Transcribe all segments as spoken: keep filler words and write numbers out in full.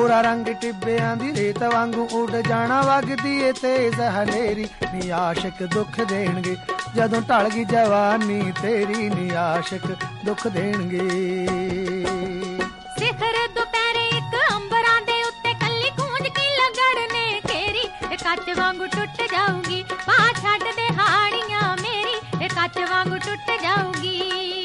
ਗੋਰਾ ਰੰਗ ਟਿੱਬਿਆਂ ਦੀ ਰੇਤ ਵਾਂਗੂ ਉੱਡ ਜਾਣਾ, ਵਗਦੀ ਏ ਤੇਜ਼ ਹਨੇਰੀ ਨੀ ਆਸ਼ਿਕ ਦੁੱਖ ਦੇਣਗੇ ਜਦੋਂ ਢਲ ਗਈ ਜਵਾਨੀ ਤੇਰੀ ਨੀ ਆਸ਼ਿਕ ਦੁੱਖ ਦੇਣਗੇ। ਸਿਖਰ ਦੁਪਹਿਰੇ ਇੱਕ ਅੰਬਰਾਂ ਦੇ ਉੱਤੇ ਕੱਲੀ ਕੂੰਜ ਕੀ ਲਗੜ ਨੇ ਘੇਰੀ, ਇਹ ਕੱਚ ਵਾਂਗੂ ਟੁੱਟ ਜਾਊਗੀ ਬਾਹ ਛੱਡ ਦੇ ਹਾਣੀਆਂ ਮੇਰੀ, ਇਹ ਕੱਚ ਵਾਂਗੂ ਟੁੱਟ ਜਾਊਗੀ।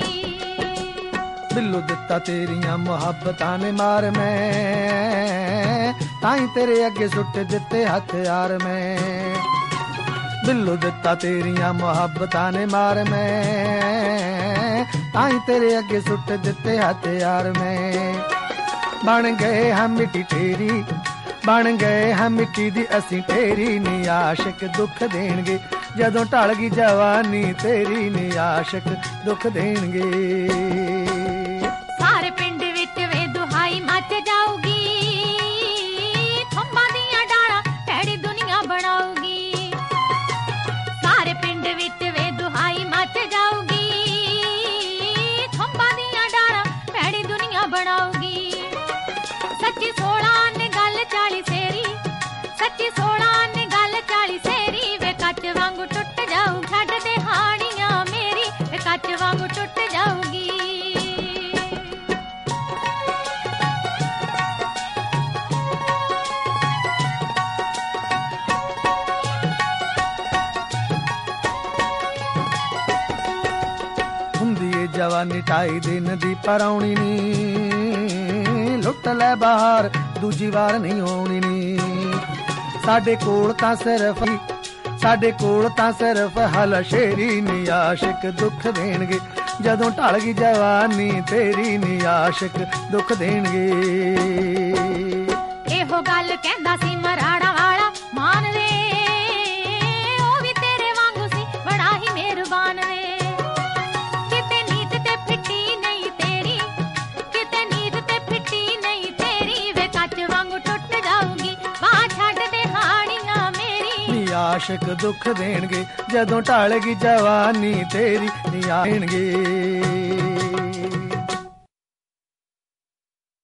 ਬਿੱਲੂ ਦਿੱਤਾ ਤੇਰੀਆਂ ਮੁਹੱਬਤਾਂ ਨੇ ਮਾਰ, ਮੈਂ ਤਾਈਂ ਤੇਰੇ ਅੱਗੇ ਸੁੱਟ ਦਿੱਤੇ ਹਥਿਆਰ ਮੈਂ। ਬਿੱਲੂ ਦਿੱਤਾ ਤੇਰੀਆਂ ਮੁਹੱਬਤਾਂ ਨੇ ਮਾਰ, ਮੈਂ ਤਾਈਂ ਤੇਰੇ ਅੱਗੇ ਸੁੱਟ ਦਿੱਤੇ ਹਥਿਆਰ ਮੈਂ। ਬਣ ਗਏ ਹਾਂ ਮਿੱਟੀ ਤੇਰੀ, ਬਣ ਗਏ ਹਾਂ ਮਿੱਟੀ ਦੀ ਅਸੀਂ ਤੇਰੀ ਨੀ ਆਸ਼ਿਕ ਦੁੱਖ ਦੇਣਗੇ ਜਦੋਂ ਢਲ ਗਈ ਜਵਾਨੀ ਤੇਰੀ ਨੀ ਆਸ਼ਿਕ ਦੁੱਖ ਦੇਣਗੇ। ਸਾਰੇ ਪਿੰਡ ਵਿੱਚ ਵੇ ਦੁਹਾਈ ਮੱਚ ਜਾਊਗੀ, ਖੰਭਾਂ ਦੀਆਂ ਡਾਲਾਂ ਭੈੜੀ ਦੁਨੀਆ ਬਣਾਊਗੀ। ਸਾਰੇ ਪਿੰਡ ਵਿੱਚ ਵੇ ਦੁਹਾਈ ਮੱਚ ਜਾਊਗੀ, ਖੰਭਾਂ ਦੀਆਂ ਡਾਲਾਂ ਭੈੜੀ ਦੁਨੀਆ ਬਣਾਊਗੀ। ਸੱਚੀ ਸੋਲਾਂ ਨੇ ਗੱਲ ਚਾਲੀ ਸੇਰੀ, ਸੱਚੀ ਸੋਲਾਂ ਨੇ ਗੱਲ ਚਾਲੀ ਸੇਰੀ, ਵੇ ਕੱਚ ਵਾਂਗੂ ਟੁੱਟ ਜਾਊ ਛੱਡ ਦੇ ਹਾਣੀਆਂ ਮੇਰੀ, ਵੇ ਕੱਚ ਵਾਂਗੂ ਟੁੱਟ ਜਾਊਗੀ। ਹੁੰਦੀ ਏ ਜਵਾਨੀ ਢਾਈ ਦਿਨ ਦੀ ਪਰਾਉਣੀ ਨੀ, ਲੁੱਟ ਲੈ ਬਾਹਰ ਦੂਜੀ ਵਾਰ ਨਹੀਂ ਆਉਣੀ ਨੀ। ਸਾਡੇ ਕੋਲ ਤਾਂ ਸਿਰਫ ਸਾਡੇ ਕੋਲ ਤਾਂ ਸਿਰਫ ਹਲ ਸ਼ੇਰੀ ਨੀ ਆਸ਼ਿਕ ਦੁੱਖ ਦੇਣਗੇ ਜਦੋਂ ਢਲ ਗਈ ਜਵਾਨੀ ਤੇਰੀ ਨੀ ਆਸ਼ਿਕ ਦੁੱਖ ਦੇਣਗੇ। ਇਹੋ ਗੱਲ ਕਹਿੰਦਾ ਸੀ ਮਰਾੜਾ ਵਾਲਾ ਮਾਨ ਵੇ, ਉਹ ਵੀ ਤੇਰੇ ਵਾਂਗੂ ਸੀ ਬੜਾ ਹੀ ਮਿਹਰਬਾਨ ਵੇ। ਕਿਤੇ ਨੀਤ ਤੇ ਫਿੱਟੀ ਨਹੀਂ ਤੇਰੀ, ਕਿਤੇ ਨੀਤ ਤੇ ਫਿੱਟੀ ਨਹੀਂ ਤੇਰੀ, ਵੇ ਕੱਚ ਵਾਂਗੂ ਟੁੱਟ ਜਾਊਗੀ ਬਾਹ ਛੱਡ ਦੇ ਹਾਣੀਆਂ ਮੇਰੀ ਨੀ ਆਸ਼ਿਕ ਦੁੱਖ ਦੇਣਗੇ ਜਦੋਂ ਢਲ ਗਈ ਜਵਾਨੀ ਤੇਰੀ ਨੀ ਆਣਗੇ।